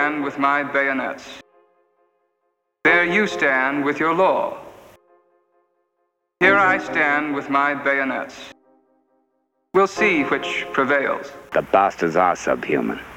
stand with my bayonets. There you stand with your law. Here I stand with my bayonets. We'll see which prevails. The bastards are subhuman.